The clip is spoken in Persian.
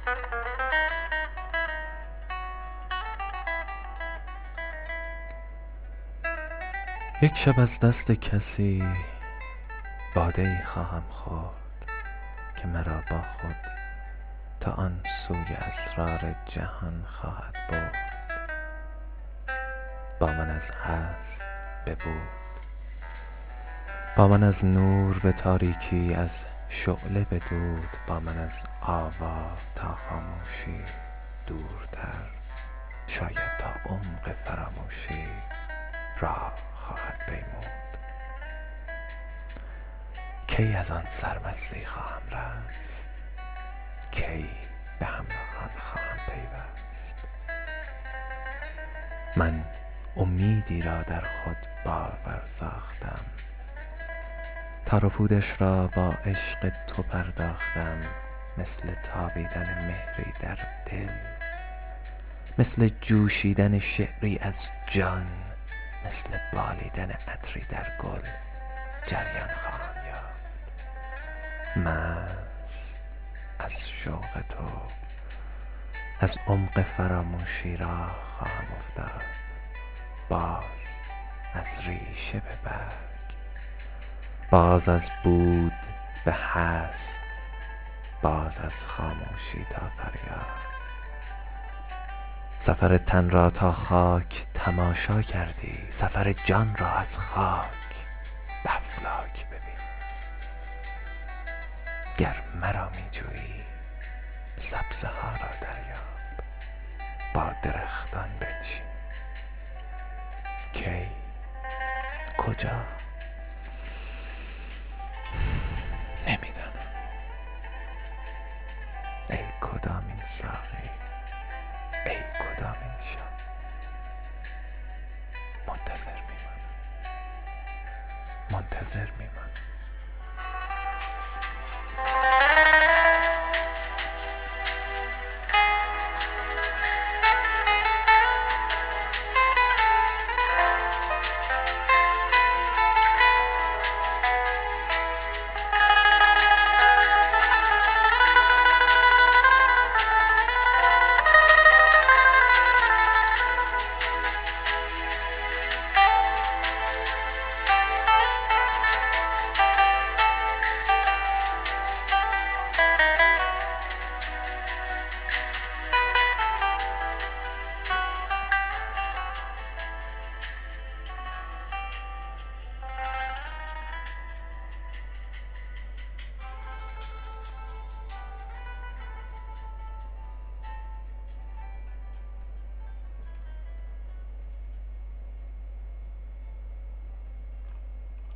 یک شب از دست کسی باده ای خواهم خورد که مرا با خود تا آن سوی اسرار جهان خواهد برد. با من از هست به بود، با من از نور به تاریکی، از شعله به دود، با من از آوا تا خاموشی دورتر، شاید تا عمق فراموشی راه خواهد پیمود. کی از آن سرمستی خواهم رست، کی به همراهان خواهم پیوست. من امیدی را در خود بارور ساختم، تار و پودش را با عشق تو پرداختم. مثل تابیدن مهری در دل، مثل جوشیدن شعری از جان، مثل بالیدن عطری در گل جریان خواهم یافت. مست از شوق تو از عمق فراموشی راه خواهم افتاد. باز از ریشه به برگ، باز از بود به هست، باز از خاموشی تا فریاد. سفر تن را تا خاک تماشا کردی، سفر جان را از خاک به افلاک ببین. گر مرا می جویی سبزه ها را دریاب، با درختان بنشین. کی؟ کجا؟ نمیدانم. ای کدامین ساقی، ای کدامین شب، منتظر میمانم، منتظر میمانم.